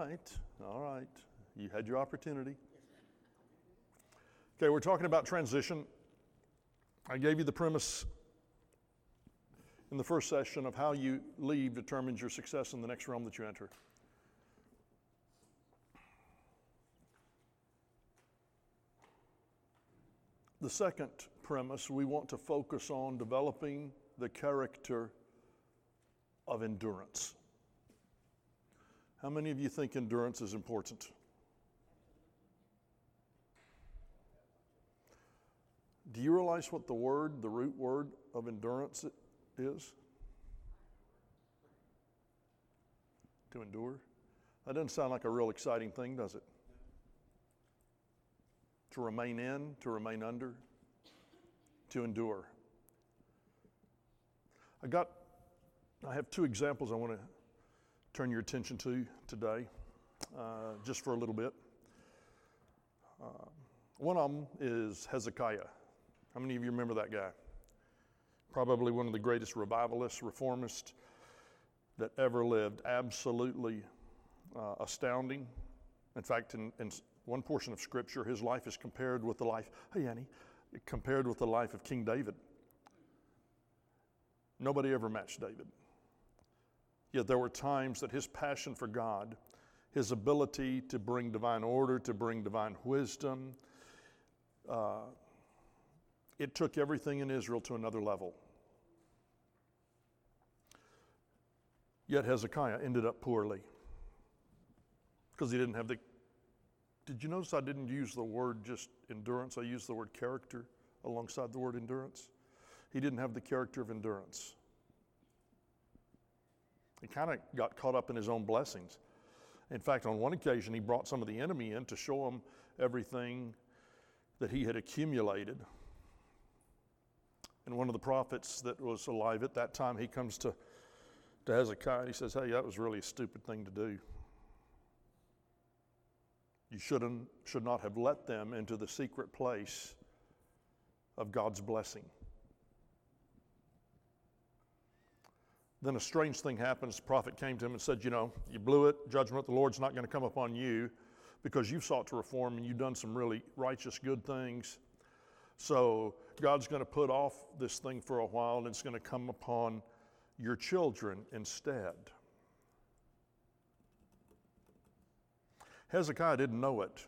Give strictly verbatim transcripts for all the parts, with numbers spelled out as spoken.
right, all right. You had your opportunity. Okay, we're talking about transition. I gave you the premise in the first session of how you leave determines your success in the next realm that you enter. The second premise, we want to focus on developing the character of endurance. How many of you think endurance is important? Do you realize what the word, the root word of endurance is? To endure? That doesn't sound like a real exciting thing, does it? To remain in, to remain under, to endure. I got, I have two examples I want to turn your attention to today, uh, just for a little bit. Uh, one of them is Hezekiah. How many of you remember that guy? Probably one of the greatest revivalists, reformists that ever lived. Absolutely uh, astounding. In fact, in, in one portion of Scripture, his life is compared with the life, hey Annie, compared with the life of King David. Nobody ever matched David. Yet there were times that his passion for God, his ability to bring divine order, to bring divine wisdom, uh, it took everything in Israel to another level. Yet Hezekiah ended up poorly because he didn't have the, did you notice I didn't use the word just endurance? I used the word character alongside the word endurance. He didn't have the character of endurance. He kind of got caught up in his own blessings. In fact, on one occasion, he brought some of the enemy in to show him everything that he had accumulated. And one of the prophets that was alive at that time, he comes to, to Hezekiah and he says, hey, that was really a stupid thing to do. You shouldn't, should not have let them into the secret place of God's blessing. Then a strange thing happens. The prophet came to him and said, you know, you blew it. Judgment of the Lord's not going to come upon you because you've sought to reform and you've done some really righteous, good things. So God's going to put off this thing for a while and it's going to come upon your children instead. Hezekiah didn't know it,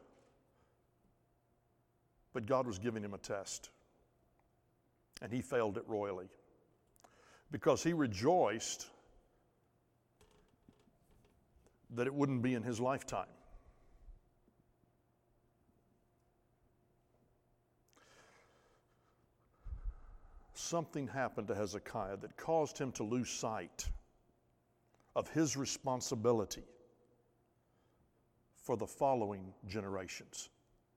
but God was giving him a test, and he failed it royally because he rejoiced that it wouldn't be in his lifetime. Something happened to Hezekiah that caused him to lose sight of his responsibility for the following generations.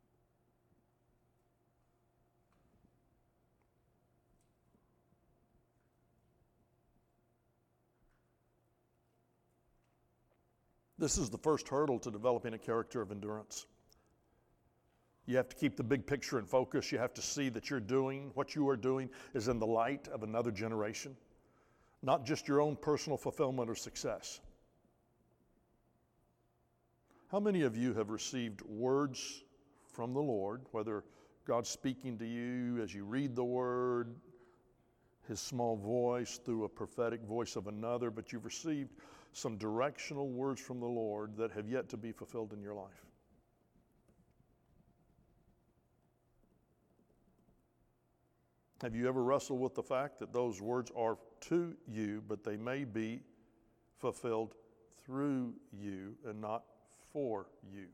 This is the first hurdle to developing a character of endurance. You have to keep the big picture in focus. You have to see that you're doing, what you are doing is in the light of another generation, not just your own personal fulfillment or success. How many of you have received words from the Lord, whether God's speaking to you as you read the word, his small voice through a prophetic voice of another, but you've received some directional words from the Lord that have yet to be fulfilled in your life? Have you ever wrestled with the fact that those words are to you, but they may be fulfilled through you and not for you?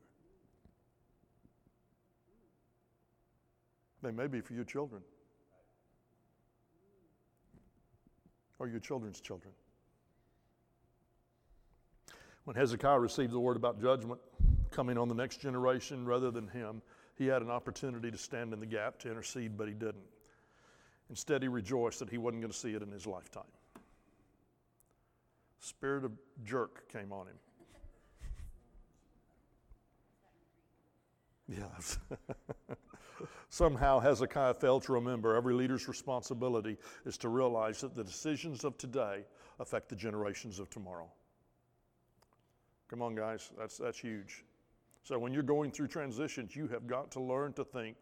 They may be for your children or your children's children. When Hezekiah received the word about judgment coming on the next generation rather than him, he had an opportunity to stand in the gap to intercede, but he didn't. Instead, he rejoiced that he wasn't going to see it in his lifetime. Spirit of jerk came on him. Yes. Somehow Hezekiah failed to remember every leader's responsibility is to realize that the decisions of today affect the generations of tomorrow. Come on, guys, that's, that's huge. So when you're going through transitions, you have got to learn to think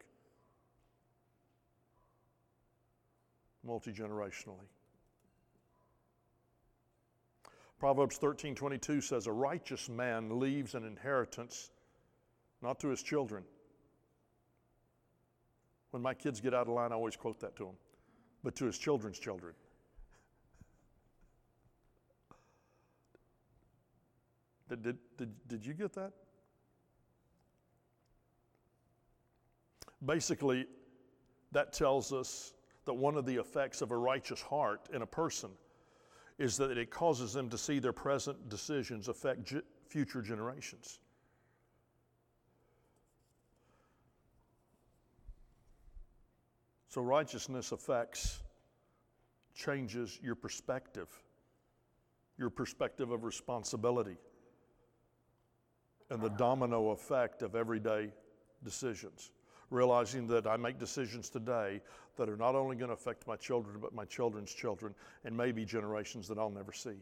multi-generationally. Proverbs thirteen twenty-two says, a righteous man leaves an inheritance not to his children. When my kids get out of line, I always quote that to them, but to his children's children. Did, did, did, did you get that? Basically, that tells us that one of the effects of a righteous heart in a person is that it causes them to see their present decisions affect ge- future generations. So righteousness affects, changes your perspective, your perspective of responsibility, and the domino effect of everyday decisions. Realizing that I make decisions today that are not only going to affect my children, but my children's children, and maybe generations that I'll never see.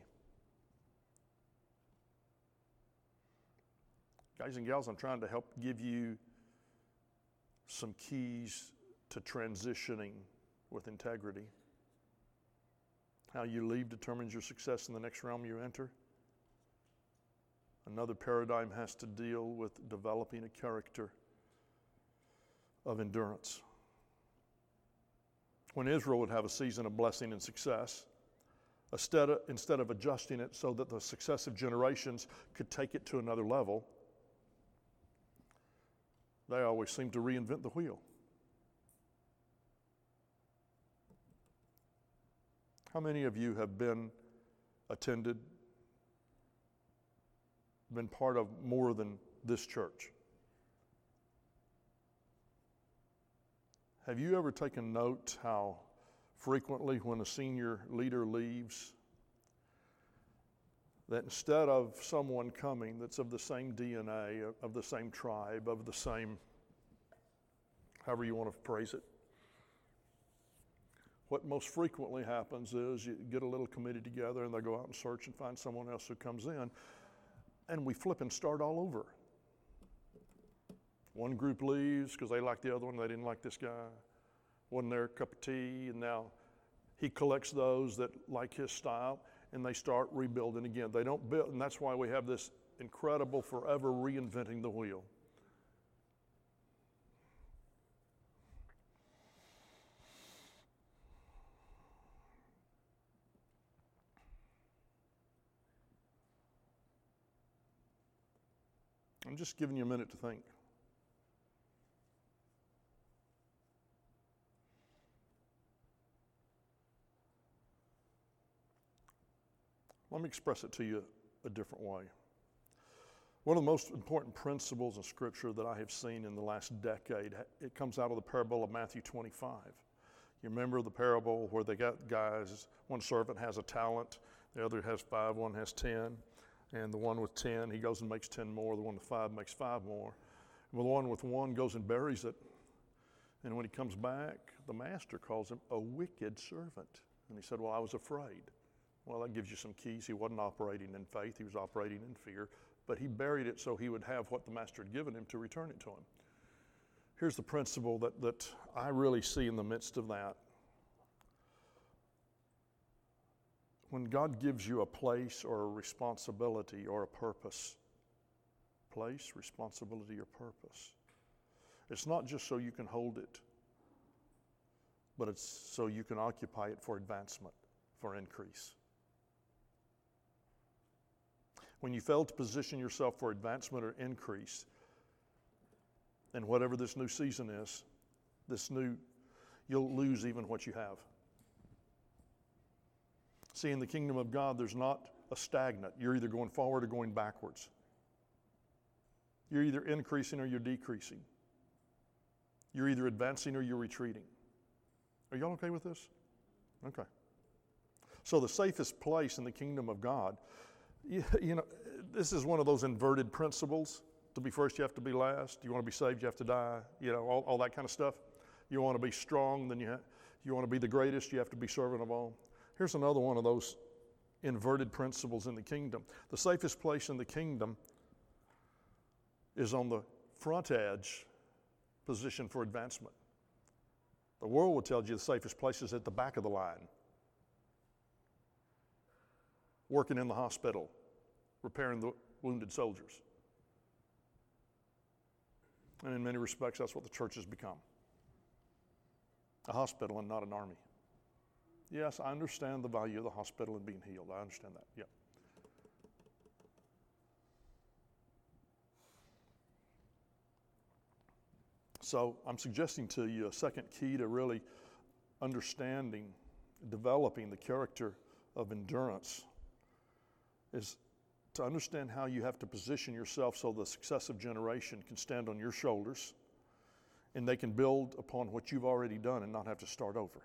Guys and gals, I'm trying to help give you some keys to transitioning with integrity. How you leave determines your success in the next realm you enter. Another paradigm has to deal with developing a character of endurance. When Israel would have a season of blessing and success, instead of, instead of adjusting it so that the successive generations could take it to another level, they always seemed to reinvent the wheel. How many of you have been attended, been part of more than this church? Have you ever taken note how frequently when a senior leader leaves, that instead of someone coming that's of the same D N A, of the same tribe, of the same, however you want to phrase it, what most frequently happens is you get a little committee together and they go out and search and find someone else who comes in, and we flip and start all over. One group leaves because they like the other one, they didn't like this guy, wasn't their cup of tea, and now he collects those that like his style, and they start rebuilding again. They don't build, and that's why we have this incredible forever reinventing the wheel. I'm just giving you a minute to think. Let me express it to you a different way. One of the most important principles in Scripture that I have seen in the last decade, it comes out of the parable of Matthew twenty-five. You remember the parable where they got guys, one servant has a talent, the other has five, one has ten, and the one with ten, he goes and makes ten more, the one with five makes five more. Well, the one with one goes and buries it, and when he comes back, the master calls him a wicked servant. And he said, well, I was afraid. Well, that gives you some keys. He wasn't operating in faith, he was operating in fear, but he buried it so he would have what the master had given him to return it to him. Here's the principle that, that I really see in the midst of that. When God gives you a place or a responsibility or a purpose, place, responsibility, or purpose, it's not just so you can hold it, but it's so you can occupy it for advancement, for increase. When you fail to position yourself for advancement or increase, and whatever this new season is, this new, you'll lose even what you have. See, in the kingdom of God, there's not a stagnant. You're either going forward or going backwards. You're either increasing or you're decreasing. You're either advancing or you're retreating. Are y'all okay with this? Okay. So the safest place in the kingdom of God, you, you know, this is one of those inverted principles. To be first, you have to be last. You want to be saved, you have to die. You know, all, all that kind of stuff. You want to be strong, then you ha- you want to be the greatest, you have to be servant of all. Here's another one of those inverted principles in the kingdom. The safest place in the kingdom is on the front edge, position for advancement. The world will tell you the safest place is at the back of the line, working in the hospital, repairing the wounded soldiers. And in many respects, that's what the church has become. A hospital and not an army. Yes, I understand the value of the hospital and being healed. I understand that, yeah. So I'm suggesting to you a second key to really understanding, developing the character of endurance is to understand how you have to position yourself so the successive generation can stand on your shoulders and they can build upon what you've already done and not have to start over.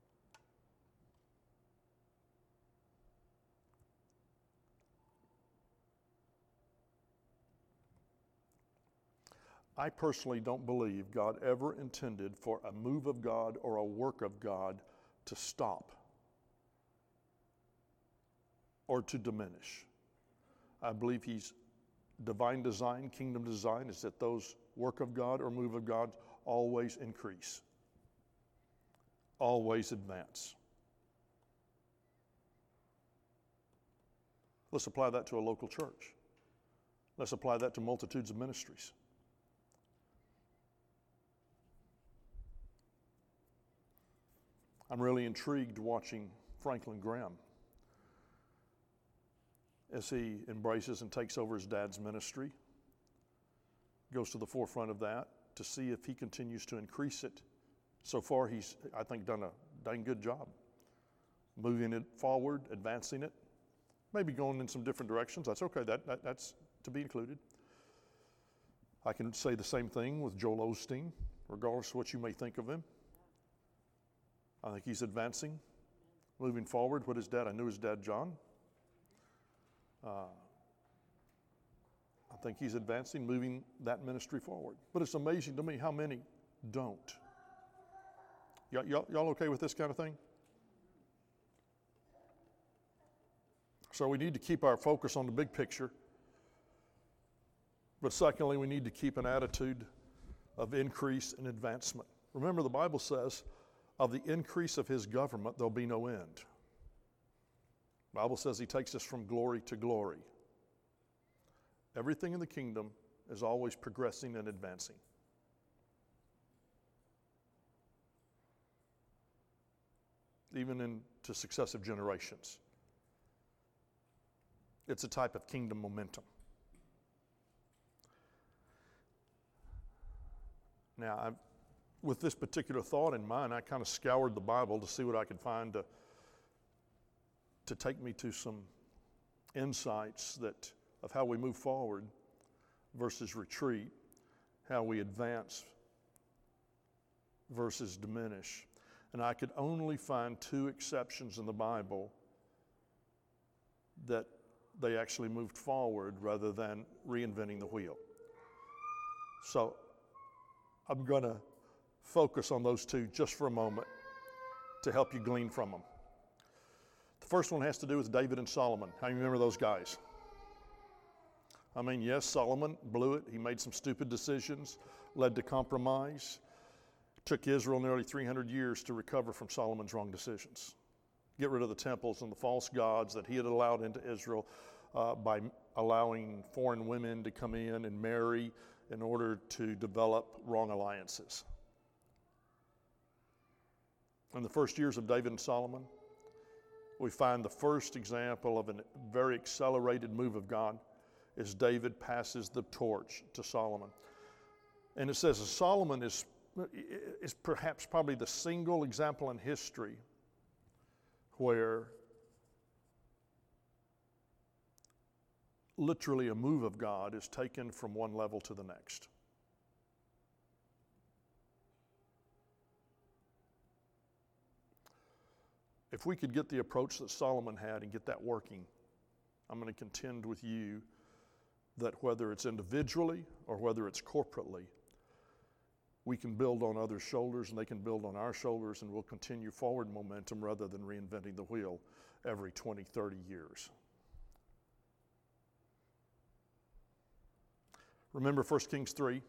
I personally don't believe God ever intended for a move of God or a work of God to stop or to diminish. I believe He's divine design, kingdom design is that those work of God or move of God always increase, always advance. Let's apply that to a local church. Let's apply that to multitudes of ministries. I'm really intrigued watching Franklin Graham as he embraces and takes over his dad's ministry, goes to the forefront of that to see if he continues to increase it. So far, he's, I think, done a dang good job moving it forward, advancing it, maybe going in some different directions. That's okay, that, that that's to be included. I can say the same thing with Joel Osteen, regardless of what you may think of him. I think he's advancing, moving forward with his dad. I knew his dad, John. Uh, I think he's advancing, moving that ministry forward. But it's amazing to me how many don't. Y- y'all, y'all okay with this kind of thing? So we need to keep our focus on the big picture. But secondly, we need to keep an attitude of increase and advancement. Remember, the Bible says, of the increase of His government, there'll be no end. The Bible says He takes us from glory to glory. Everything in the kingdom is always progressing and advancing. Even into successive generations. It's a type of kingdom momentum. Now, I've with this particular thought in mind, I kind of scoured the Bible to see what I could find to, to take me to some insights that of how we move forward versus retreat, how we advance versus diminish. And I could only find two exceptions in the Bible that they actually moved forward rather than reinventing the wheel. So I'm going to focus on those two just for a moment to help you glean from them. The first one has to do with David and Solomon. How do you remember those guys? I mean, yes, Solomon blew it. He made some stupid decisions, led to compromise. It took Israel nearly three hundred years to recover from Solomon's wrong decisions. Get rid of the temples and the false gods that he had allowed into Israel uh, by allowing foreign women to come in and marry in order to develop wrong alliances. In the first years of David and Solomon, we find the first example of a very accelerated move of God as David passes the torch to Solomon. And it says that Solomon is, is perhaps probably the single example in history where literally a move of God is taken from one level to the next. If we could get the approach that Solomon had and get that working, I'm going to contend with you that whether it's individually or whether it's corporately, we can build on others' shoulders and they can build on our shoulders, and we'll continue forward momentum rather than reinventing the wheel every twenty, thirty years. Remember First Kings three.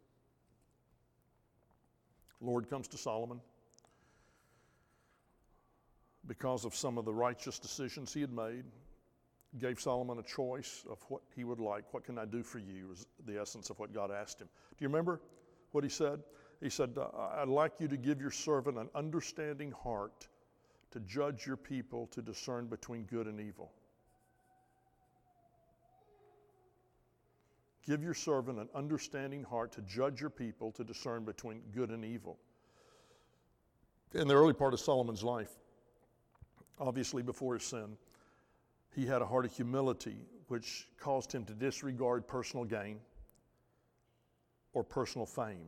Lord comes to Solomon because of some of the righteous decisions he had made. Gave Solomon a choice of what he would like. What can I do for you is the essence of what God asked him. Do you remember what he said? He said, I'd like you to give your servant an understanding heart to judge your people, to discern between good and evil. Give your servant an understanding heart to judge your people, to discern between good and evil. In the early part of Solomon's life, obviously before his sin, he had a heart of humility, which caused him to disregard personal gain or personal fame.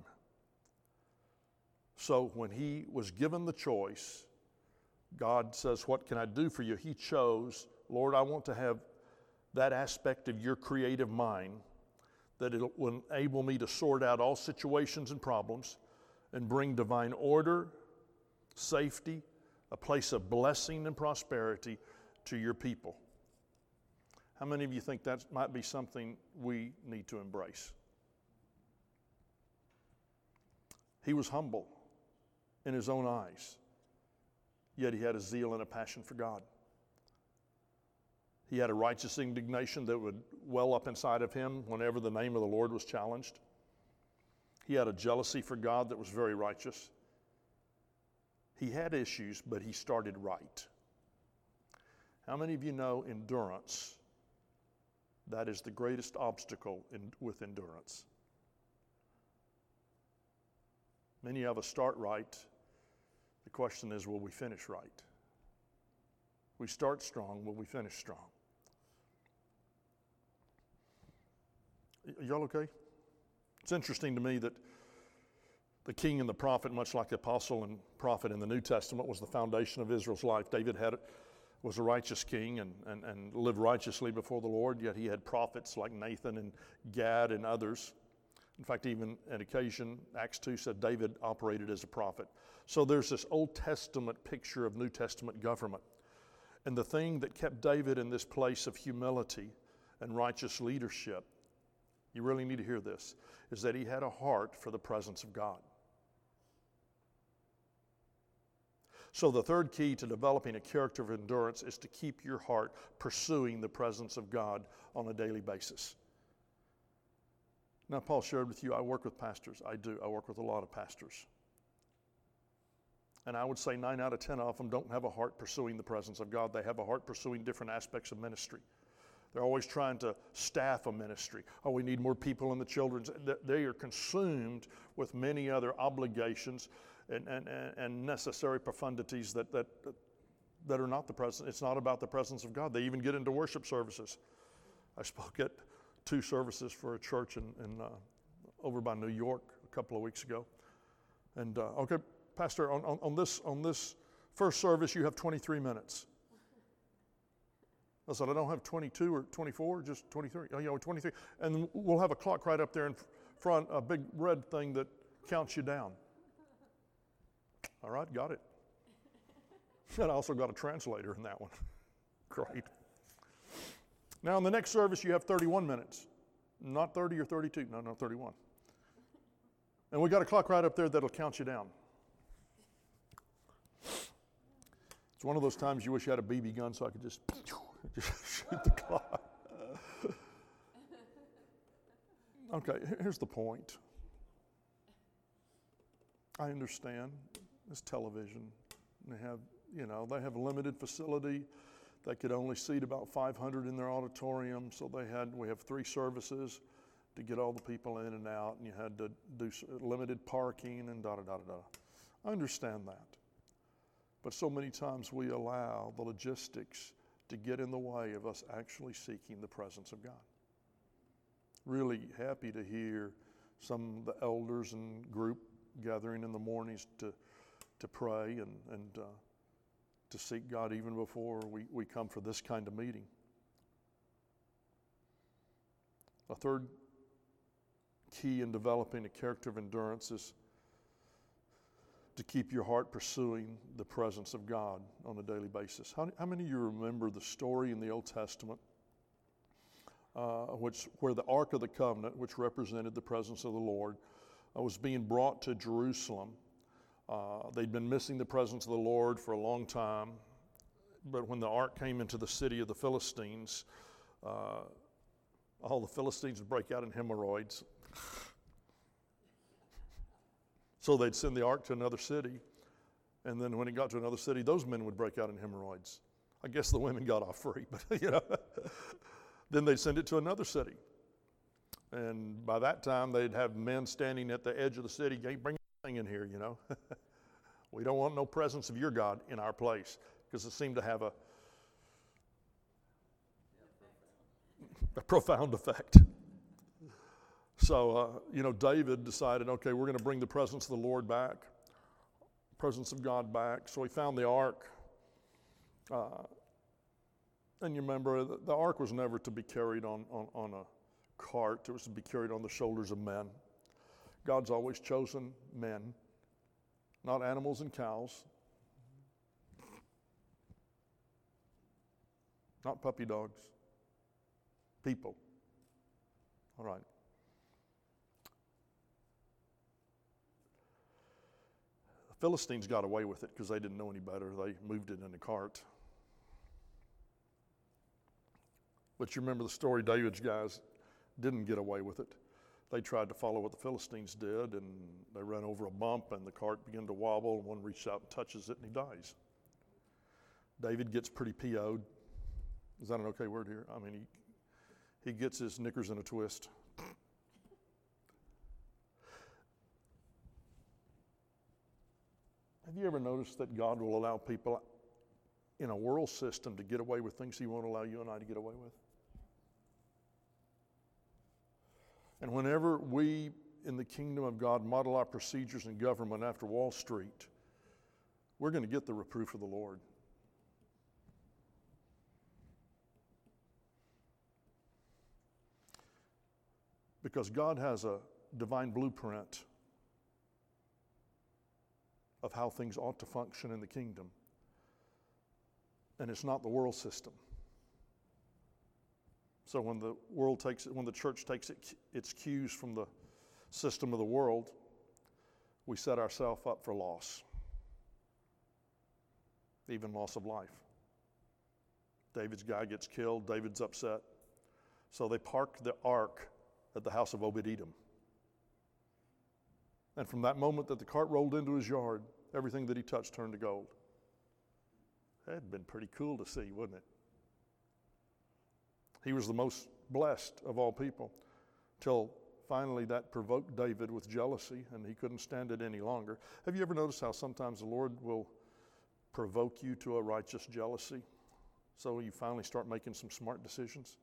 So when he was given the choice, God says, what can I do for you? He chose, Lord, I want to have that aspect of your creative mind that it will enable me to sort out all situations and problems and bring divine order, safety, a place of blessing and prosperity to your people. How many of you think that might be something we need to embrace? He was humble in his own eyes, yet he had a zeal and a passion for God. He had a righteous indignation that would well up inside of him whenever the name of the Lord was challenged. He had a jealousy for God that was very righteous. He had issues, but he started right. How many of you know endurance? That is the greatest obstacle in, with endurance. Many of us start right. The question is, will we finish right? We start strong, will we finish strong? Y'all okay? It's interesting to me that the king and the prophet, much like the apostle and prophet in the New Testament, was the foundation of Israel's life. David had was a righteous king and, and, and lived righteously before the Lord, yet he had prophets like Nathan and Gad and others. In fact, even at occasion, Acts two said David operated as a prophet. So there's this Old Testament picture of New Testament government. And the thing that kept David in this place of humility and righteous leadership, you really need to hear this, is that he had a heart for the presence of God. So the third key to developing a character of endurance is to keep your heart pursuing the presence of God on a daily basis. Now, Paul shared with you, I work with pastors. I do. I work with a lot of pastors. And I would say nine out of ten of them don't have a heart pursuing the presence of God. They have a heart pursuing different aspects of ministry. They're always trying to staff a ministry. Oh, we need more people in the children's. They are consumed with many other obligations and, and, and necessary profundities that, that, that are not the presence. It's not about the presence of God. They even get into worship services. I spoke at two services for a church in, in uh, over by New York a couple of weeks ago. And, uh, okay, Pastor, on, on, on, this, on this first service, you have twenty-three minutes. I said, I don't have twenty-two or twenty-four, just twenty-three. Oh, yeah, twenty-three. And we'll have a clock right up there in front, a big red thing that counts you down. All right, got it. And I also got a translator in that one. Great. Now, in the next service, you have thirty-one minutes. Not thirty or thirty-two. No, no, thirty-one. And we got a clock right up there that'll count you down. It's one of those times you wish you had a B B gun so I could just, just shoot the clock. Okay, here's the point. I understand it's television. They have, you know, they have a limited facility. They could only seat about five hundred in their auditorium, so they had, we have three services to get all the people in and out, and you had to do limited parking and da da da da da. I understand that. But so many times we allow the logistics to get in the way of us actually seeking the presence of God. Really happy to hear some of the elders and group gathering in the mornings to to pray and, and uh, to seek God even before we, we come for this kind of meeting. A third key in developing a character of endurance is to keep your heart pursuing the presence of God on a daily basis. How, how many of you remember the story in the Old Testament uh, which, where the Ark of the Covenant, which represented the presence of the Lord, uh, was being brought to Jerusalem? Uh, they'd been missing the presence of the Lord for a long time, but when the Ark came into the city of the Philistines, uh, all the Philistines would break out in hemorrhoids. So they'd send the Ark to another city, and then when it got to another city, those men would break out in hemorrhoids. I guess the women got off free, but you know. Then they'd send it to another city. And by that time, they'd have men standing at the edge of the city, hey, bring anything in here, you know. We don't want no presence of your God in our place, because it seemed to have a, a profound effect. So, uh, you know, David decided, okay, we're going to bring the presence of the Lord back, presence of God back. So he found the ark. Uh, and you remember, the, the ark was never to be carried on, on, on a cart. It was to be carried on the shoulders of men. God's always chosen men, not animals and cows, not puppy dogs, people. All right. The Philistines got away with it because they didn't know any better. They moved it in a cart. But you remember the story, David's guys didn't get away with it. They tried to follow what the Philistines did, and they ran over a bump, and the cart began to wobble, and one reaches out and touches it, and he dies. David gets pretty P O'd. Is that an okay word here? I mean, he, he gets his knickers in a twist. Have you ever noticed that God will allow people in a world system to get away with things He won't allow you and I to get away with? And whenever we in the kingdom of God model our procedures and government after Wall Street, we're going to get the reproof of the Lord. Because God has a divine blueprint of how things ought to function in the kingdom. And it's not the world system. So when the world takes it, when the church takes it, its cues from the system of the world, we set ourselves up for loss, even loss of life. David's guy gets killed. David's upset. So they park the ark at the house of Obed-Edom. And from that moment that the cart rolled into his yard, everything that he touched turned to gold. That'd been pretty cool to see, wouldn't it? He was the most blessed of all people, till finally that provoked David with jealousy, and he couldn't stand it any longer. Have you ever noticed how sometimes the Lord will provoke you to a righteous jealousy, so you finally start making some smart decisions?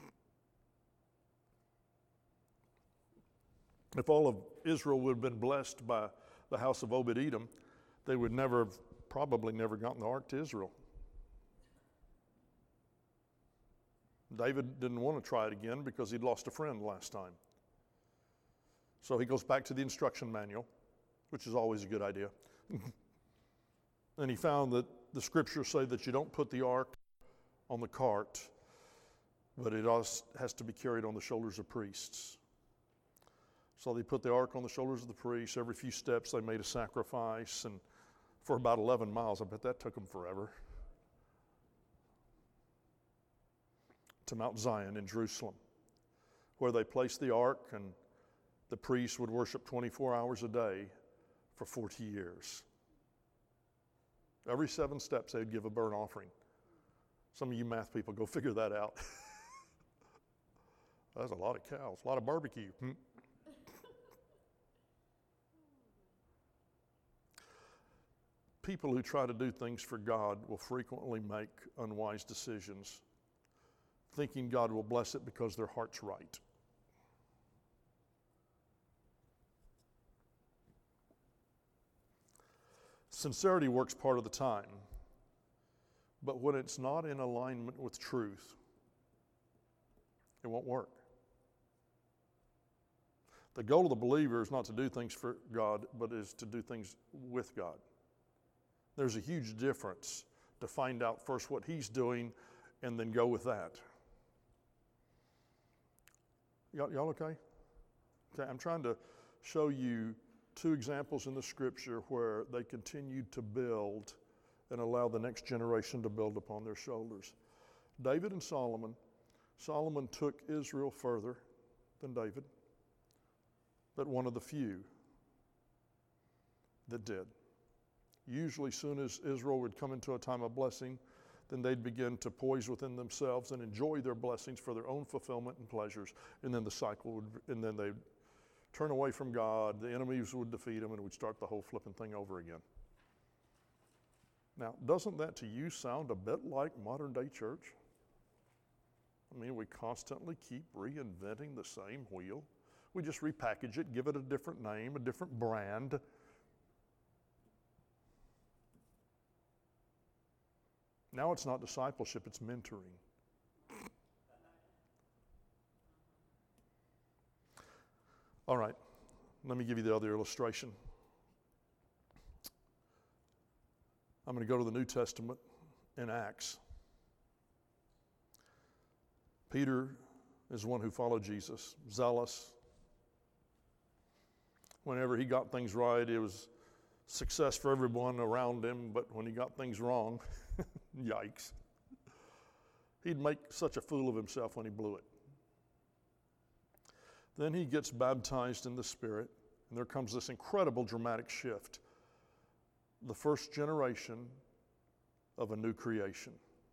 If all of Israel would have been blessed by the house of Obed-Edom, they would never have, probably never gotten the ark to Israel. David didn't want to try it again because he'd lost a friend last time. So he goes back to the instruction manual, which is always a good idea. And he found that the scriptures say that you don't put the ark on the cart, but it has to be carried on the shoulders of priests. So they put the ark on the shoulders of the priests. Every few steps they made a sacrifice, and for about eleven miles, I bet that took them forever, to Mount Zion in Jerusalem, where they placed the ark, and the priests would worship twenty-four hours a day for forty years. Every seven steps they'd give a burnt offering. Some of you math people, go figure that out. That's a lot of cows, a lot of barbecue. Hmm? People who try to do things for God will frequently make unwise decisions, thinking God will bless it because their heart's right. Sincerity works part of the time, but when it's not in alignment with truth, it won't work. The goal of the believer is not to do things for God, but is to do things with God. There's a huge difference to find out first what He's doing and then go with that. Y'all, y'all okay? Okay, I'm trying to show you two examples in the Scripture where they continued to build and allow the next generation to build upon their shoulders. David and Solomon. Solomon took Israel further than David, but one of the few that did. Usually, soon as Israel would come into a time of blessing, then they'd begin to poise within themselves and enjoy their blessings for their own fulfillment and pleasures, and then the cycle would, and then they'd turn away from God, the enemies would defeat them, and we'd start the whole flipping thing over again. Now, doesn't that to you sound a bit like modern day church? I mean, we constantly keep reinventing the same wheel. We just repackage it, give it a different name, a different brand. Now it's not discipleship, it's mentoring. All right, let me give you the other illustration. I'm going to go to the New Testament in Acts. Peter is one who followed Jesus, zealous. Whenever he got things right, it was success for everyone around him, but when he got things wrong, yikes. He'd make such a fool of himself when he blew it. Then he gets baptized in the Spirit, and there comes this incredible dramatic shift. The first generation of a new creation.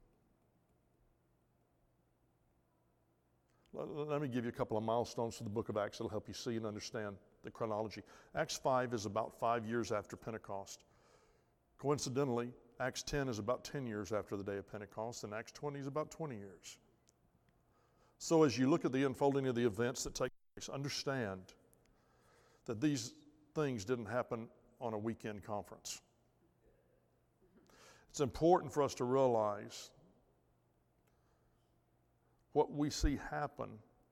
Let me give you a couple of milestones for the book of Acts that'll help you see and understand the chronology. Acts five is about five years after Pentecost. Coincidentally, Acts ten is about ten years after the day of Pentecost, and Acts twenty is about twenty years. So as you look at the unfolding of the events that take place, understand that these things didn't happen on a weekend conference. It's important for us to realize what we see happen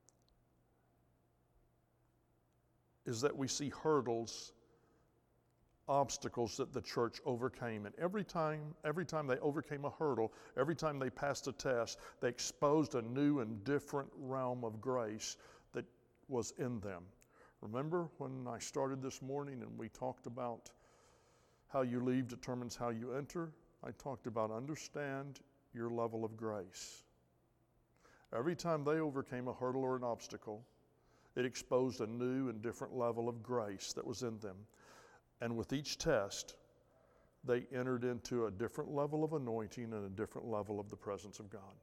is that we see hurdles, obstacles that the church overcame. And every time, every time they overcame a hurdle, every time they passed a test, they exposed a new and different realm of grace that was in them. Remember when I started this morning and we talked about how you leave determines how you enter? I talked about understand your level of grace. Every time they overcame a hurdle or an obstacle, it exposed a new and different level of grace that was in them. And with each test, they entered into a different level of anointing and a different level of the presence of God.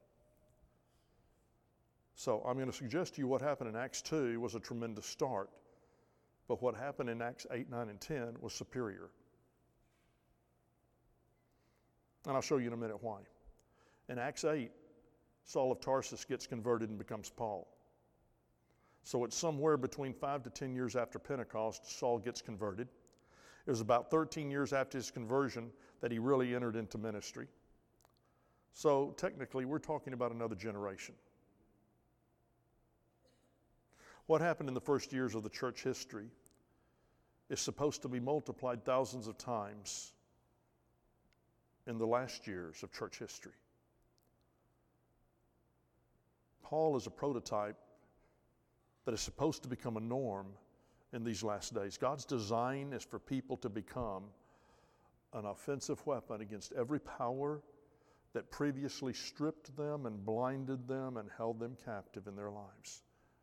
So I'm going to suggest to you what happened in Acts two was a tremendous start, but what happened in Acts eight, nine, and ten was superior. And I'll show you in a minute why. In Acts eight, Saul of Tarsus gets converted and becomes Paul. So it's somewhere between five to ten years after Pentecost, Saul gets converted. It was about thirteen years after his conversion that he really entered into ministry. So technically, we're talking about another generation. What happened in the first years of the church history is supposed to be multiplied thousands of times in the last years of church history. Paul is a prototype that is supposed to become a norm in these last days. God's design is for people to become an offensive weapon against every power that previously stripped them and blinded them and held them captive in their lives.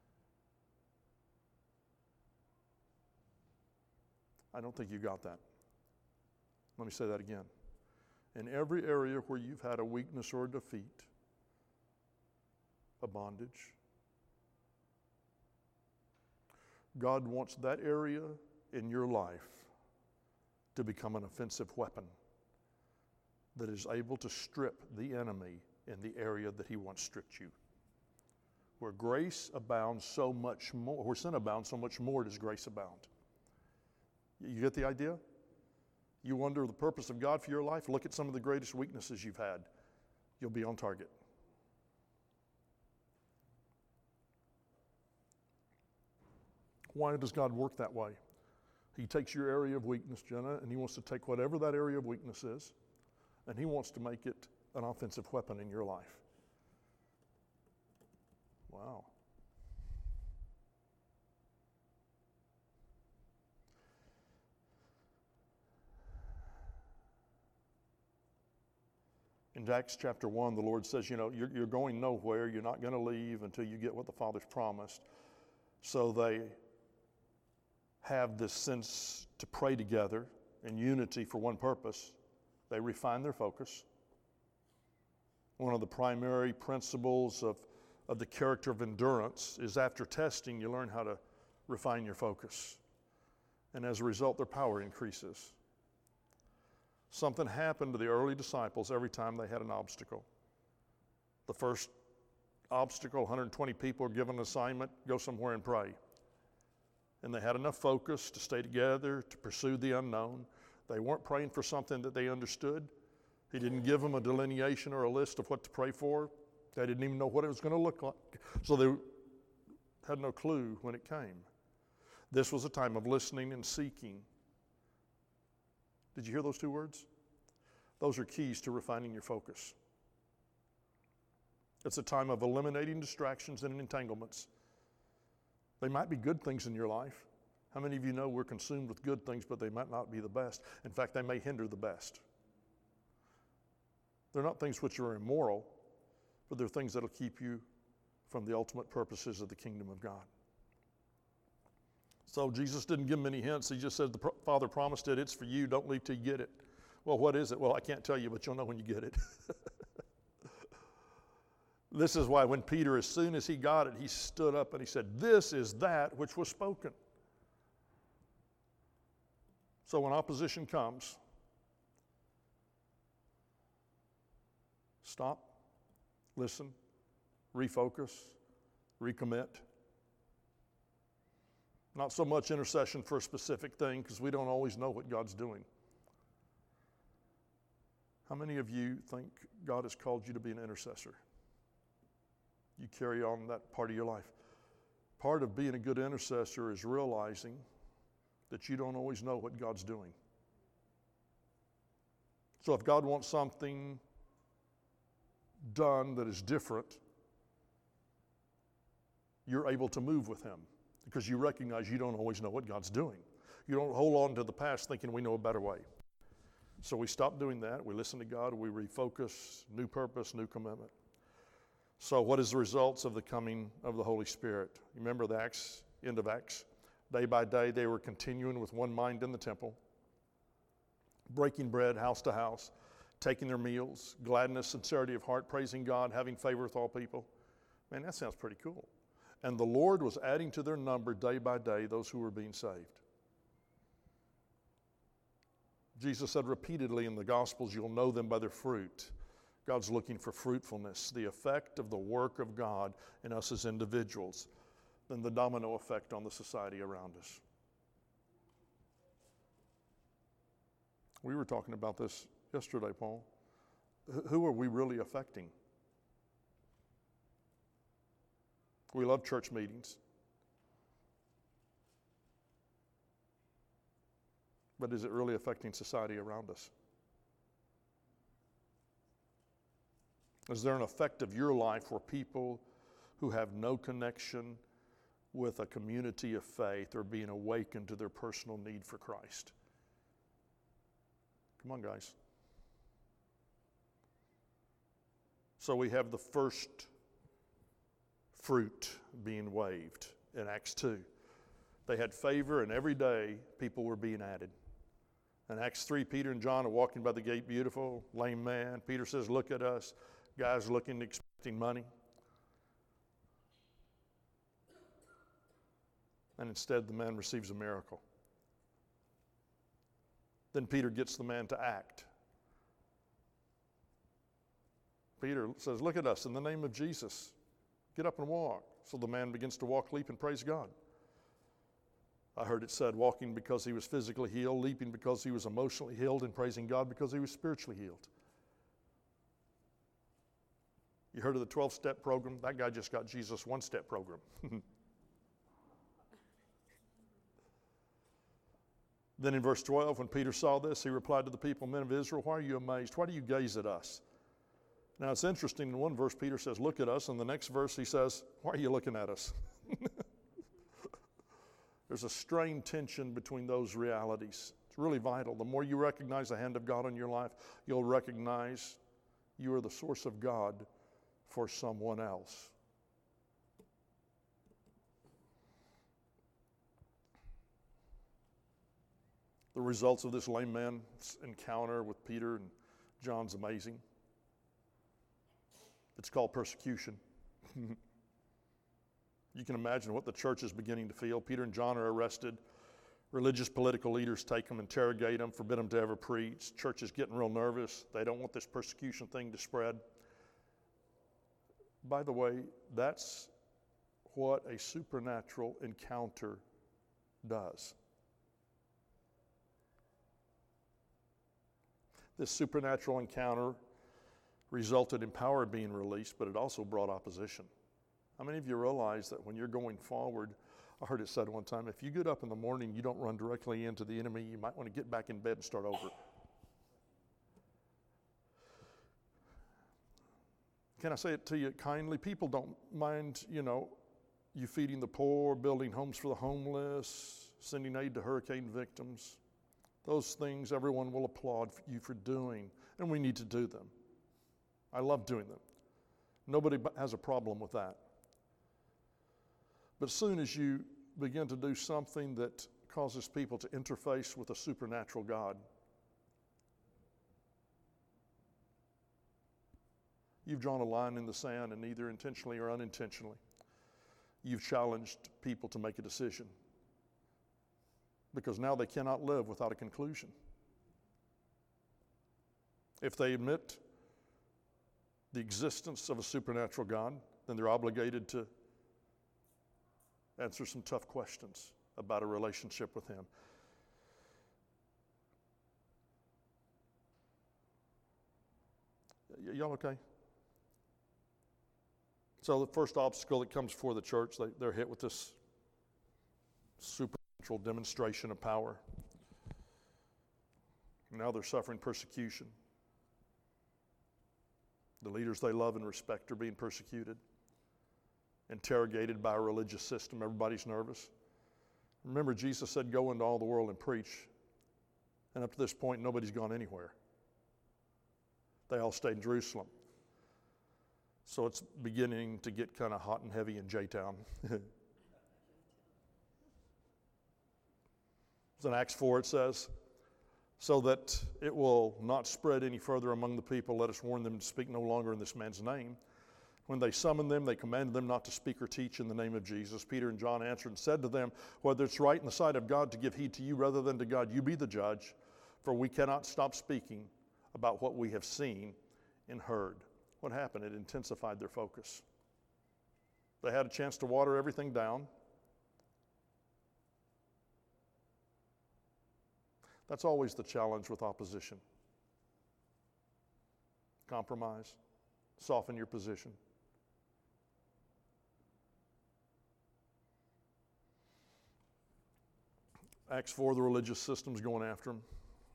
I don't think you got that. Let me say that again. In every area where you've had a weakness or a defeat, a bondage, God wants that area in your life to become an offensive weapon that is able to strip the enemy in the area that he once stripped you. Where grace abounds so much more, where sin abounds so much more does grace abound. You get the idea? You wonder the purpose of God for your life? Look at some of the greatest weaknesses you've had. You'll be on target. Why does God work that way? He takes your area of weakness, Jenna, and He wants to take whatever that area of weakness is, and He wants to make it an offensive weapon in your life. Wow. In Acts chapter one, the Lord says, you know, you're, you're going nowhere. You're not going to leave until you get what the Father's promised. So they have this sense to pray together in unity for one purpose. They refine their focus. One of the primary principles of, of the character of endurance is after testing, you learn how to refine your focus. And as a result, their power increases. Something happened to the early disciples every time they had an obstacle. The first obstacle, one hundred twenty people are given an assignment, go somewhere and pray. And they had enough focus to stay together, to pursue the unknown. They weren't praying for something that they understood. He didn't give them a delineation or a list of what to pray for. They didn't even know what it was going to look like. So they had no clue when it came. This was a time of listening and seeking. Did you hear those two words? Those are keys to refining your focus. It's a time of eliminating distractions and entanglements. They might be good things in your life. How many of you know we're consumed with good things, but they might not be the best? In fact, they may hinder the best. They're not things which are immoral, but they're things that will keep you from the ultimate purposes of the kingdom of God. So Jesus didn't give them any hints. He just said, the Father promised it. It's for you. Don't leave till you get it. Well, what is it? Well, I can't tell you, but you'll know when you get it. This is why when Peter, as soon as he got it, he stood up and he said, this is that which was spoken. So when opposition comes, stop, listen, refocus, recommit. Not so much intercession for a specific thing, because we don't always know what God's doing. How many of you think God has called you to be an intercessor? You carry on that part of your life. Part of being a good intercessor is realizing that you don't always know what God's doing. So if God wants something done that is different, you're able to move with Him because you recognize you don't always know what God's doing. You don't hold on to the past thinking we know a better way. So we stop doing that. We listen to God. We refocus. New purpose, new commitment. So what is the results of the coming of the Holy Spirit? You remember the Acts, end of Acts? Day by day, they were continuing with one mind in the temple, breaking bread house to house, taking their meals, gladness, sincerity of heart, praising God, having favor with all people. Man, that sounds pretty cool. And the Lord was adding to their number day by day those who were being saved. Jesus said repeatedly in the Gospels, you'll know them by their fruit. God's looking for fruitfulness, the effect of the work of God in us as individuals, then the domino effect on the society around us. We were talking about this yesterday, Paul. H- who are we really affecting? We love church meetings. But is it really affecting society around us? Is there an effect of your life where people who have no connection with a community of faith are being awakened to their personal need for Christ? Come on, guys. So we have the first fruit being waved in Acts two. They had favor, and every day people were being added. In Acts three, Peter and John are walking by the gate, beautiful, lame man. Peter says, look at us. Guys looking, expecting money. And instead, the man receives a miracle. Then Peter gets the man to act. Peter says, look at us in the name of Jesus. Get up and walk. So the man begins to walk, leap, and praise God. I heard it said walking because he was physically healed, leaping because he was emotionally healed, and praising God because he was spiritually healed. You heard of the twelve-step program? That guy just got Jesus' one-step program. Then in verse twelve, when Peter saw this, he replied to the people, men of Israel, why are you amazed? Why do you gaze at us? Now it's interesting, in one verse Peter says, look at us, and the next verse he says, why are you looking at us? There's a strained tension between those realities. It's really vital. The more you recognize the hand of God in your life, you'll recognize you are the source of God for someone else. The results of this lame man's encounter with Peter and John's amazing. It's called persecution. You can imagine what the church is beginning to feel. Peter and John are arrested. Religious political leaders take them, interrogate them, forbid them to ever preach. Church is getting real nervous. They don't want this persecution thing to spread. By the way, that's what a supernatural encounter does. This supernatural encounter resulted in power being released, but it also brought opposition. How many of you realize that when you're going forward, I heard it said one time, if you get up in the morning, you don't run directly into the enemy, you might want to get back in bed and start over. Can I say it to you kindly? People don't mind, you know, you feeding the poor, building homes for the homeless, sending aid to hurricane victims. Those things everyone will applaud you for doing, and we need to do them. I love doing them. Nobody has a problem with that. But as soon as you begin to do something that causes people to interface with a supernatural God, you've drawn a line in the sand, and either intentionally or unintentionally, you've challenged people to make a decision. Because now they cannot live without a conclusion. If they admit the existence of a supernatural God, then they're obligated to answer some tough questions about a relationship with Him. Y- y'all okay? So the first obstacle that comes before the church, they, they're hit with this supernatural demonstration of power. Now they're suffering persecution. The leaders they love and respect are being persecuted, interrogated by a religious system. Everybody's nervous. Remember, Jesus said, go into all the world and preach. And up to this point, nobody's gone anywhere. They all stayed in Jerusalem. So it's beginning to get kind of hot and heavy in J-Town. In Acts four it says, so that it will not spread any further among the people, let us warn them to speak no longer in this man's name. When they summoned them, they commanded them not to speak or teach in the name of Jesus. Peter and John answered and said to them, whether it's right in the sight of God to give heed to you rather than to God, you be the judge, for we cannot stop speaking about what we have seen and heard. What happened? It intensified their focus. They had a chance to water everything down. That's always the challenge with opposition. Compromise, soften your position. Acts four, the religious system's going after them.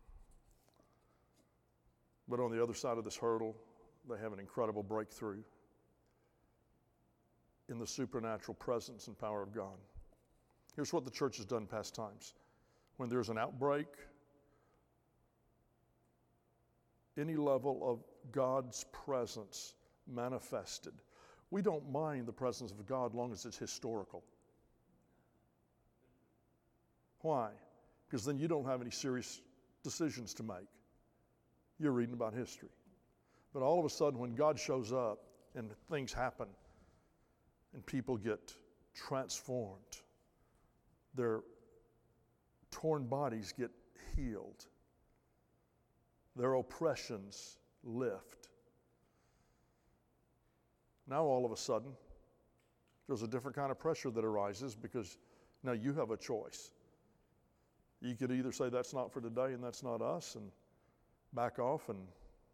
But on the other side of this hurdle, they have an incredible breakthrough in the supernatural presence and power of God. Here's what the church has done in past times. When there's an outbreak, any level of God's presence manifested, we don't mind the presence of God as long as it's historical. Why? Because then you don't have any serious decisions to make. You're reading about history. But all of a sudden, when God shows up and things happen and people get transformed, their torn bodies get healed, their oppressions lift. Now all of a sudden, there's a different kind of pressure that arises because now you have a choice. You could either say that's not for today and that's not us and back off, and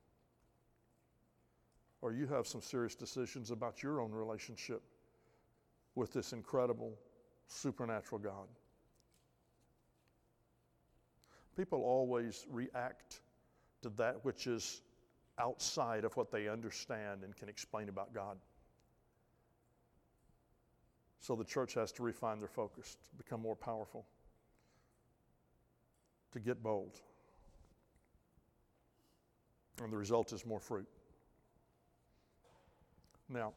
or you have some serious decisions about your own relationship with this incredible supernatural God. People always react to that which is outside of what they understand and can explain about God. So the church has to refine their focus, to become more powerful, to get bold. And the result is more fruit. Now,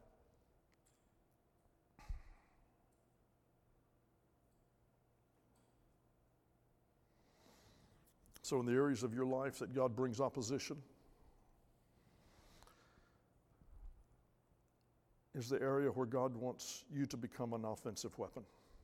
so in the areas of your life that God brings opposition, is the area where God wants you to become an offensive weapon.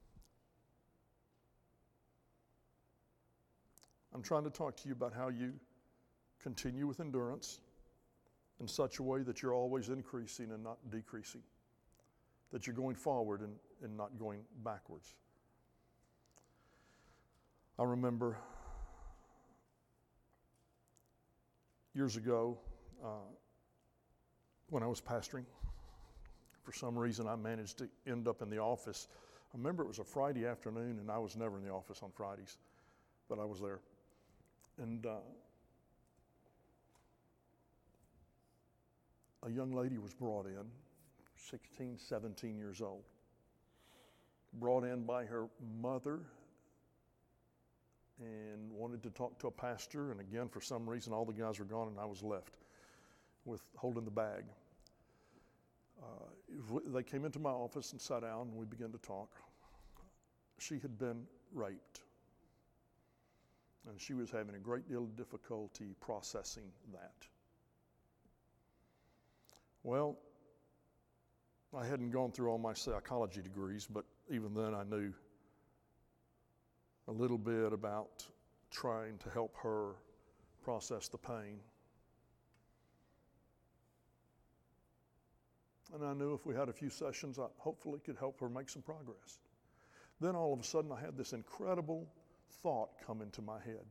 I'm trying to talk to you about how you continue with endurance in such a way that you're always increasing and not decreasing, that you're going forward and, and not going backwards. I remember years ago uh, when I was pastoring, for some reason I managed to end up in the office. I remember it was a Friday afternoon, and I was never in the office on Fridays, but I was there. And uh, a young lady was brought in, sixteen, seventeen years old, brought in by her mother and wanted to talk to a pastor. And again, for some reason, all the guys were gone and I was left with holding the bag. Uh, they came into my office and sat down and we began to talk. She had been raped. And she was having a great deal of difficulty processing that. Well, I hadn't gone through all my psychology degrees, but even then I knew a little bit about trying to help her process the pain. And I knew if we had a few sessions, I hopefully could help her make some progress. Then all of a sudden I had this incredible thought come into my head.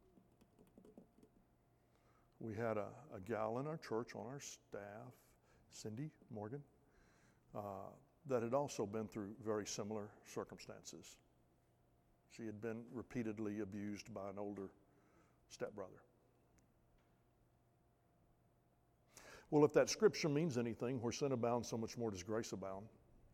We had a, a gal in our church on our staff, Cindy Morgan, uh, that had also been through very similar circumstances. She had been repeatedly abused by an older stepbrother. Well, if that scripture means anything, where sin abounds, so much more does grace abound.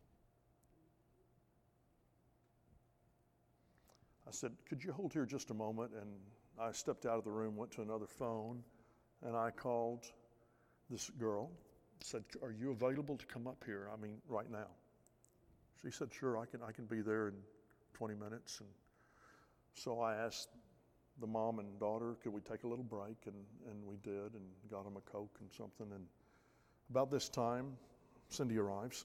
I said, could you hold here just a moment? And I stepped out of the room, went to another phone, and I called this girl, said, are you available to come up here? I mean, right now. She said, sure, I can, I can be there in twenty minutes. And so I asked the mom and daughter, could we take a little break? And, and we did, and got them a Coke and something. And about this time, Cindy arrives.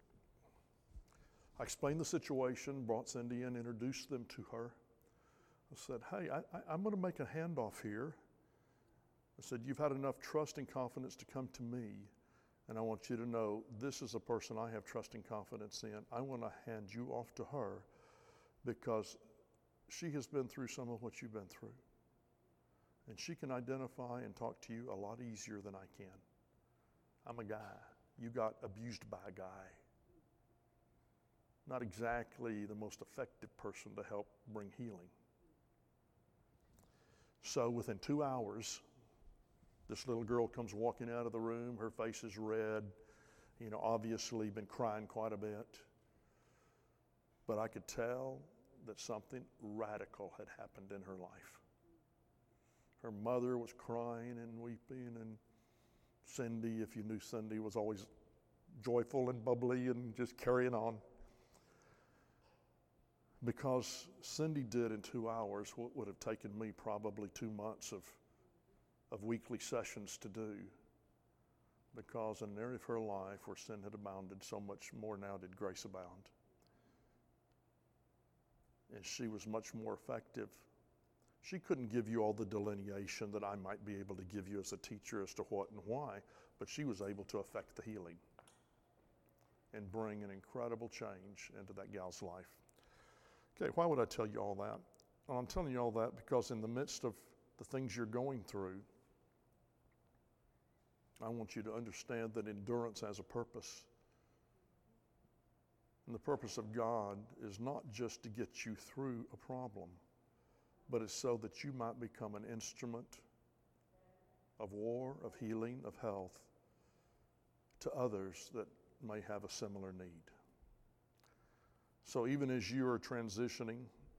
I explained the situation, brought Cindy in, introduced them to her. I said, hey, I, I, I'm going to make a handoff here. I said, you've had enough trust and confidence to come to me, and I want you to know this is a person I have trust and confidence in. I want to hand you off to her because she has been through some of what you've been through. And she can identify and talk to you a lot easier than I can. I'm a guy. You got abused by a guy. Not exactly the most effective person to help bring healing. So within two hours, this little girl comes walking out of the room. Her face is red, you know, obviously been crying quite a bit. But I could tell that something radical had happened in her life. Her mother was crying and weeping, and Cindy, if you knew Cindy, was always joyful and bubbly and just carrying on. Because Cindy did in two hours what would have taken me probably two months of, of weekly sessions to do. Because in an area of her life where sin had abounded, so much more now did grace abound. And she was much more effective. She couldn't give you all the delineation that I might be able to give you as a teacher as to what and why, but she was able to affect the healing and bring an incredible change into that gal's life. Okay, why would I tell you all that? Well, I'm telling you all that because in the midst of the things you're going through, I want you to understand that endurance has a purpose. And the purpose of God is not just to get you through a problem, but it's so that you might become an instrument of war, of healing, of health to others that may have a similar need. So even as you are transitioning,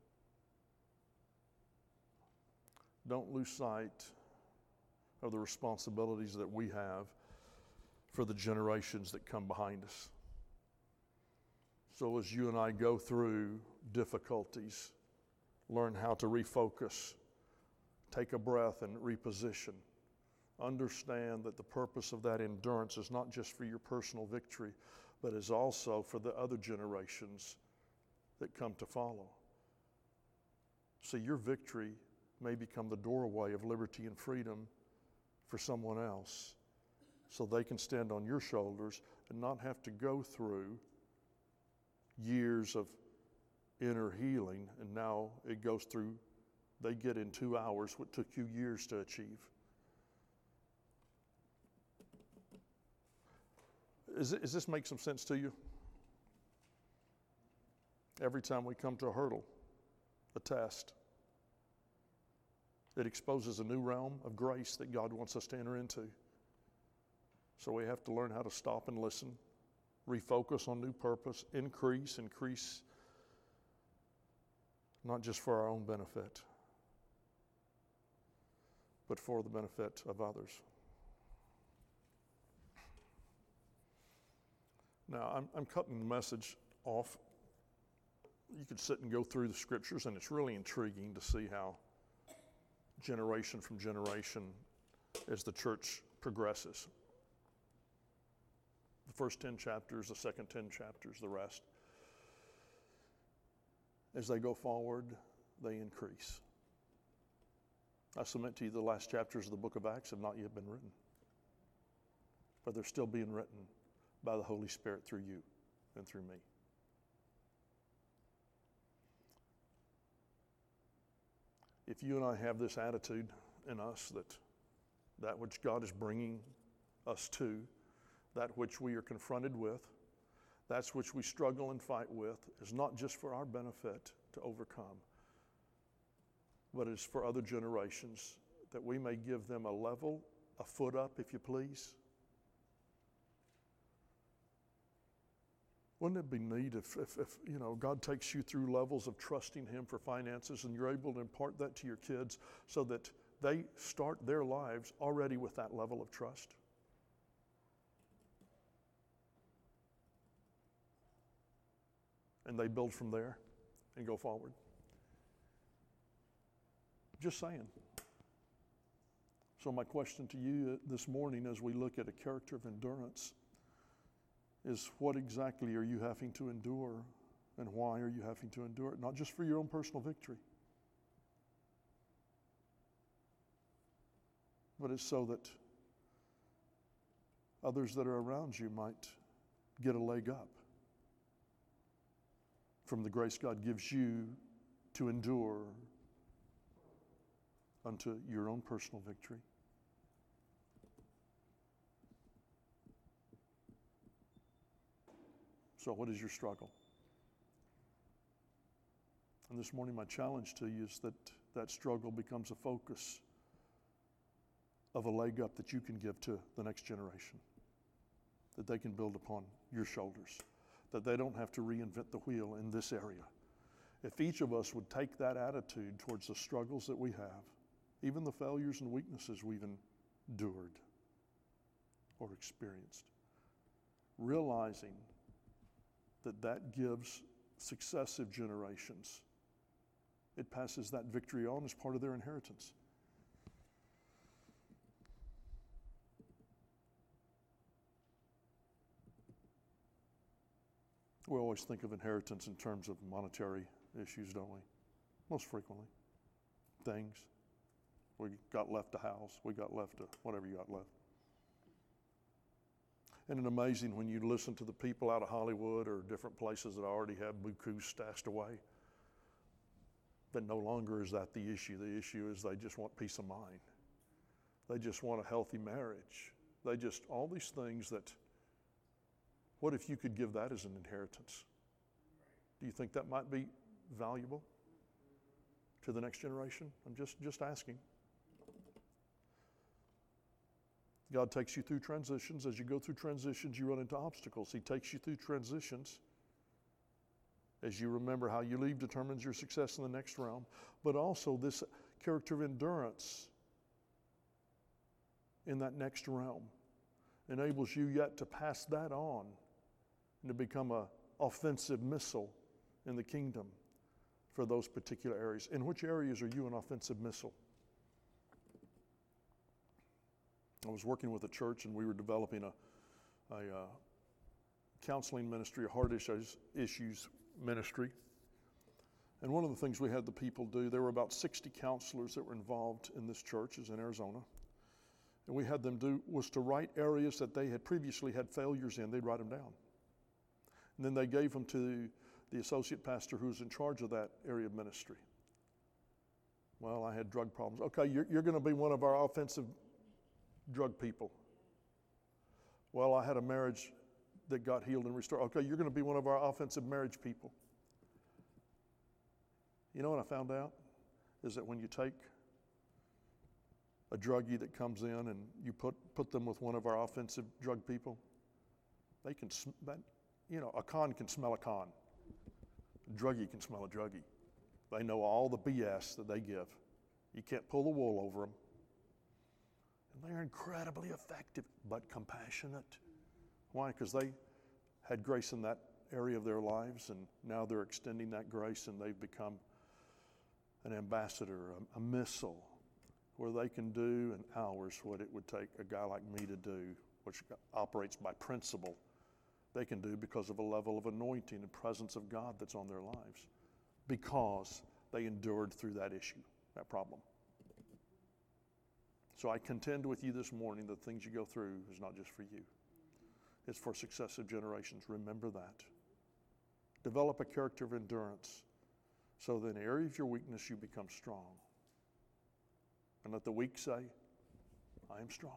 don't lose sight of the responsibilities that we have for the generations that come behind us. So as you and I go through difficulties, learn how to refocus, take a breath and reposition. Understand that the purpose of that endurance is not just for your personal victory, but is also for the other generations that come to follow. So your victory may become the doorway of liberty and freedom for someone else, so they can stand on your shoulders and not have to go through years of inner healing, and now it goes through, they get in two hours what took you years to achieve. Is it, does this make some sense to you? Every time we come to a hurdle, a test, it exposes a new realm of grace that God wants us to enter into. So we have to learn how to stop and listen, refocus on new purpose, increase, increase, not just for our own benefit, but for the benefit of others. Now, I'm, I'm cutting the message off. You could sit and go through the scriptures, and it's really intriguing to see how generation from generation, as the church progresses, the first ten chapters, the second ten chapters, the rest, as they go forward, they increase. I submit to you the last chapters of the book of Acts have not yet been written, but they're still being written by the Holy Spirit through you and through me. If you and I have this attitude in us that that which God is bringing us to, that which we are confronted with, that's which we struggle and fight with, is not just for our benefit to overcome, but it's for other generations, that we may give them a level, a foot up, if you please. Wouldn't it be neat if, if, if, you know, God takes you through levels of trusting Him for finances, and you're able to impart that to your kids so that they start their lives already with that level of trust? And they build from there and go forward. Just saying. So my question to you this morning, as we look at a character of endurance, is what exactly are you having to endure, and why are you having to endure it? Not just for your own personal victory, but it's so that others that are around you might get a leg up from the grace God gives you to endure unto your own personal victory. So what is your struggle? And this morning my challenge to you is that that struggle becomes a focus of a leg up that you can give to the next generation, that they can build upon your shoulders, that they don't have to reinvent the wheel in this area. If each of us would take that attitude towards the struggles that we have, even the failures and weaknesses we've endured or experienced, realizing that that gives successive generations, it passes that victory on as part of their inheritance. We always think of inheritance in terms of monetary issues, don't we? Most frequently. Things. We got left a house. We got left a whatever you got left. Isn't it amazing when you listen to the people out of Hollywood or different places that already have bukus stashed away, that no longer is that the issue. The issue is they just want peace of mind. They just want a healthy marriage. They just, all these things that, what if you could give that as an inheritance? Do you think that might be valuable? to the next generation? I'm just, just asking. God takes you through transitions. As you go through transitions, you run into obstacles. He takes you through transitions. As you remember, how you leave determines your success in the next realm. But also this character of endurance in that next realm enables you yet to pass that on and to become an offensive missile in the kingdom for those particular areas. In which areas are you an offensive missile? I was working with a church and we were developing a, a uh, counseling ministry, a heart issues, issues ministry. And one of the things we had the people do, there were about sixty counselors that were involved in this church, is in Arizona. And we had them do was to write areas that they had previously had failures in. They'd write them down. And then they gave them to the associate pastor who was in charge of that area of ministry. Well, I had drug problems. Okay, you're, you're going to be one of our offensive drug people. Well, I had a marriage that got healed and restored. Okay, you're going to be one of our offensive marriage people. You know what I found out? Is that when you take a druggie that comes in and you put, put them with one of our offensive drug people, they can, sm- that, you know, a con can smell a con. A druggie can smell a druggie. They know all the B S that they give. You can't pull the wool over them. And they're incredibly effective, but compassionate. Why? Because they had grace in that area of their lives, and now they're extending that grace, and they've become an ambassador, a, a missile, where they can do in hours what it would take a guy like me to do, which operates by principle. They can do because of a level of anointing and presence of God that's on their lives, because they endured through that issue, that problem. So I contend with you this morning that things you go through is not just for you. It's for successive generations. Remember that. Develop a character of endurance so that in the area of your weakness you become strong. And let the weak say, I am strong.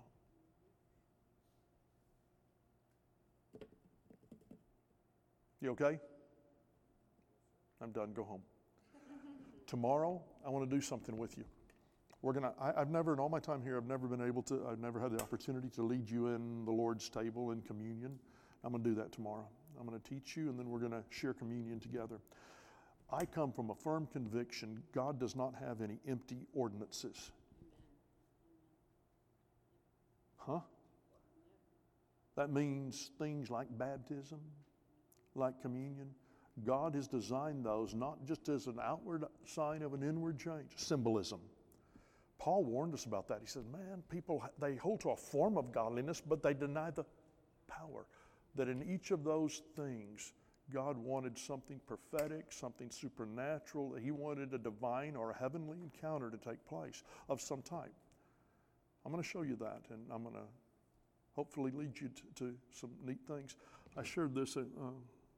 You okay? I'm done. Go home. Tomorrow, I want to do something with you. We're gonna. I, I've never, in all my time here, I've never been able to. I've never had the opportunity to lead you in the Lord's table in communion. I'm going to do that tomorrow. I'm going to teach you, and then we're going to share communion together. I come from a firm conviction: God does not have any empty ordinances. Huh? That means things like baptism, like communion. God has designed those not just as an outward sign of an inward change, symbolism. Paul warned us about that. He said, man, people, they hold to a form of godliness, but they deny the power. That in each of those things, God wanted something prophetic, something supernatural. He wanted a divine or a heavenly encounter to take place of some type. I'm going to show you that, and I'm going to hopefully lead you to, to some neat things. I shared this a, uh,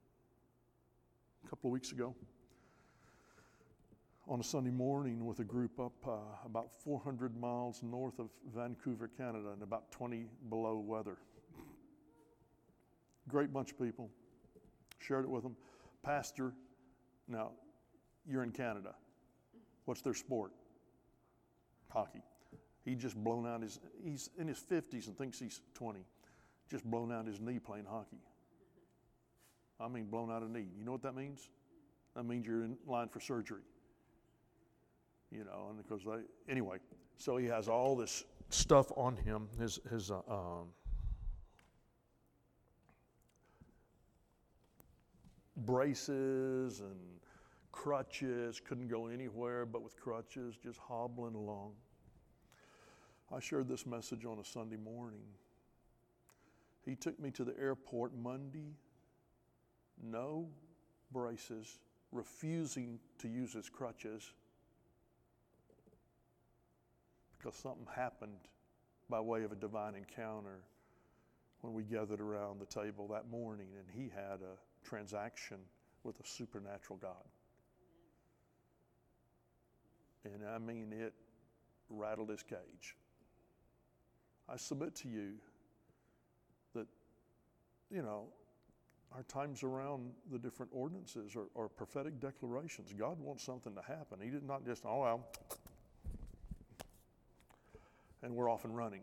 a couple of weeks ago on a Sunday morning with a group up uh, about four hundred miles north of Vancouver, Canada, and about twenty below weather. Great bunch of people. Shared it with them. Pastor, now, you're in Canada. What's their sport? Hockey. He just blown out his, he's in his fifties and thinks he's twenty. Just blown out his knee playing hockey. I mean, blown out a knee. You know what that means? That means you're in line for surgery. You know, and because they, anyway, so he has all this stuff on him, his, his, uh, um, braces and crutches, couldn't go anywhere but with crutches, just hobbling along. I shared this message on a Sunday morning. He took me to the airport Monday, no braces, refusing to use his crutches because something happened by way of a divine encounter when we gathered around the table that morning, and he had a transaction with a supernatural God. And I mean, it rattled his cage. I submit to you that, you know, our times around the different ordinances are, are prophetic declarations. God wants something to happen. He did not just, oh, well, and we're off and running.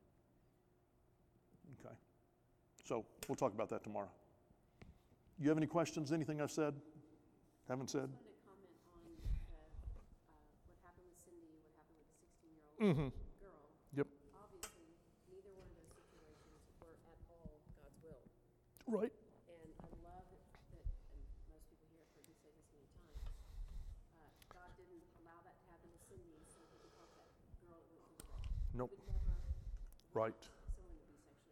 Okay. So we'll talk about that tomorrow. You have any questions? Anything I've said? Haven't said? I just wanted to comment on the, uh, what happened with Cindy, what happened with the sixteen-year-old Mm-hmm. girl. Yep. Obviously, neither one of those situations were at all God's will. Right. And I love that, that and most people here have heard me say this many times, uh, God didn't allow that to happen to Cindy so he could help that girl that went through the wreck. Nope. He would never. Right.